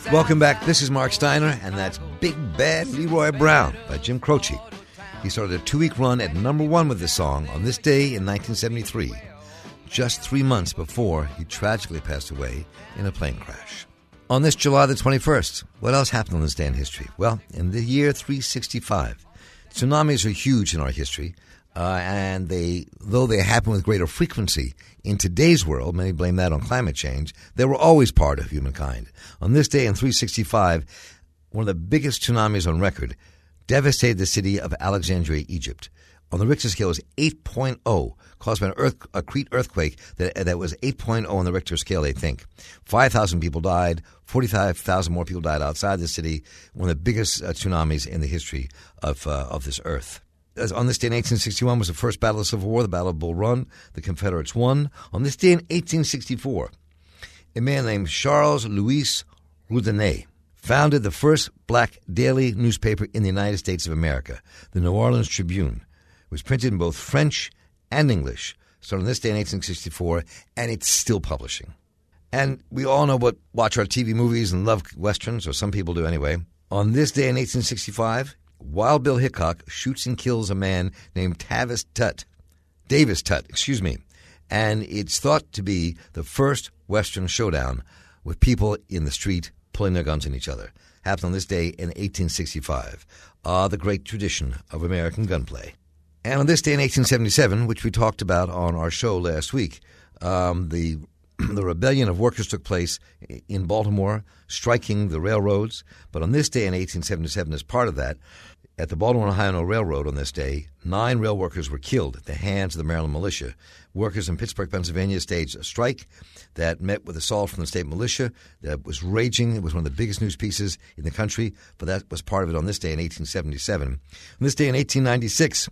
Welcome back. This is Mark Steiner, and that's Big Bad Leroy Brown by Jim Croce. He started a 2-week run at number 1 with this song on this day in 1973, just 3 months before he tragically passed away in a plane crash. On this July the 21st, what else happened on this day in history? Well, in the year 365, tsunamis are huge in our history, and though they happen with greater frequency in today's world, many blame that on climate change, they were always part of humankind. On this day in 365, one of the biggest tsunamis on record devastated the city of Alexandria, Egypt. On the Richter scale, it was 8.0, caused by a Crete earthquake that was 8.0 on the Richter scale, they think. 5,000 people died, 45,000 more people died outside the city, one of the biggest tsunamis in the history of this earth. On this day in 1861 was the first battle of the Civil War, the Battle of Bull Run. The Confederates won. On this day in 1864, a man named Charles Louis Roudanet founded the first black daily newspaper in the United States of America, the New Orleans Tribune. It was printed in both French and English. Started on this day in 1864, and it's still publishing. And we all watch our TV movies and love Westerns, or some people do anyway. On this day in 1865, Wild Bill Hickok shoots and kills a man named Davis Tutt, and it's thought to be the first Western showdown with people in the street pulling their guns on each other. Happened on this day in 1865, the great tradition of American gunplay. And on this day in 1877, which we talked about on our show last week, the rebellion of workers took place in Baltimore, striking the railroads. But on this day in 1877, as part of that, at the Baltimore-Ohio Railroad on this day, 9 rail workers were killed at the hands of the Maryland militia. Workers in Pittsburgh, Pennsylvania staged a strike that met with assault from the state militia that was raging. It was one of the biggest news pieces in the country, but that was part of it on this day in 1877. On this day in 1896,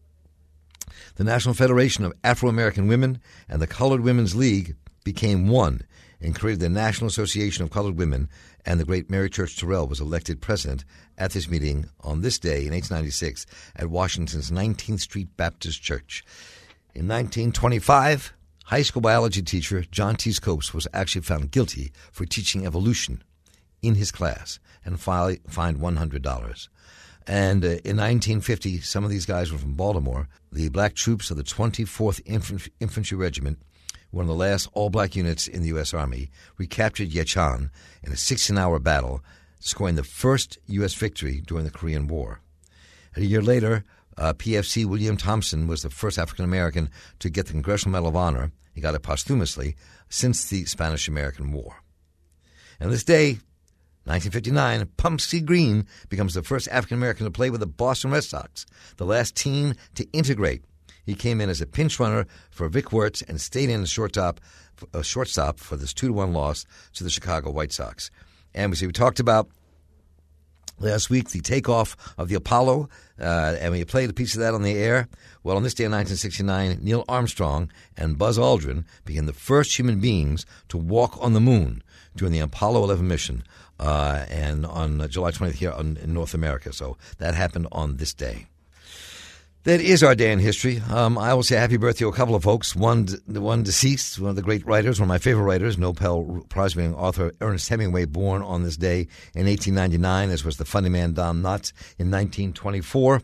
the National Federation of Afro-American Women and the Colored Women's League became one and created the National Association of Colored Women, and the great Mary Church Terrell was elected president at this meeting on this day in 1896 at Washington's 19th Street Baptist Church. In 1925, high school biology teacher John T. Scopes was actually found guilty for teaching evolution in his class and fined $100. And in 1950, some of these guys were from Baltimore. The black troops of the 24th Infantry Regiment, one of the last all-black units in the U.S. Army, recaptured Yechan in a 16-hour battle, scoring the first U.S. victory during the Korean War. A year later, PFC William Thompson was the first African-American to get the Congressional Medal of Honor. He got it posthumously since the Spanish-American War. And this day, 1959, Pumpsie Green becomes the first African-American to play with the Boston Red Sox, the last team to integrate. He came in as a pinch runner for Vic Wertz and stayed in as shortstop for this 2-1 loss to the Chicago White Sox. And we talked about last week the takeoff of the Apollo, and we played a piece of that on the air. Well, on this day in 1969, Neil Armstrong and Buzz Aldrin became the first human beings to walk on the moon during the Apollo 11 mission, and on July 20th here in North America. So that happened on this day. That is our day in history. I will say happy birthday to a couple of folks. One deceased, one of the great writers, one of my favorite writers, Nobel Prize-winning author Ernest Hemingway, born on this day in 1899, as was the funny man Don Knotts in 1924.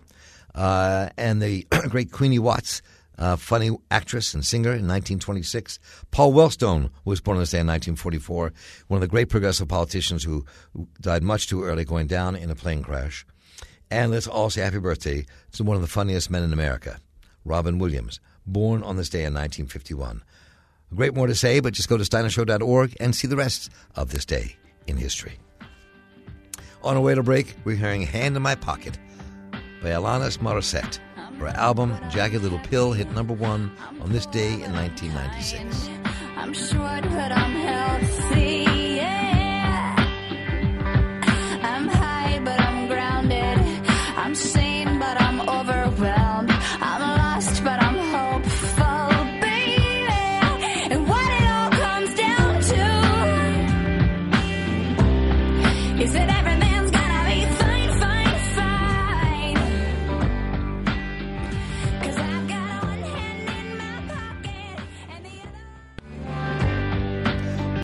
And the great Queenie Watts, funny actress and singer, in 1926. Paul Wellstone was born on this day in 1944, one of the great progressive politicians who died much too early, going down in a plane crash. And let's all say happy birthday to one of the funniest men in America, Robin Williams, born on this day in 1951. A great more to say, but just go to steinershow.org and see the rest of this day in history. On our way to break, we're hearing Hand in My Pocket by Alanis Morissette. Her album, Jagged Little Pill, hit number 1 on this day in 1996. I'm short, but I'm healthy.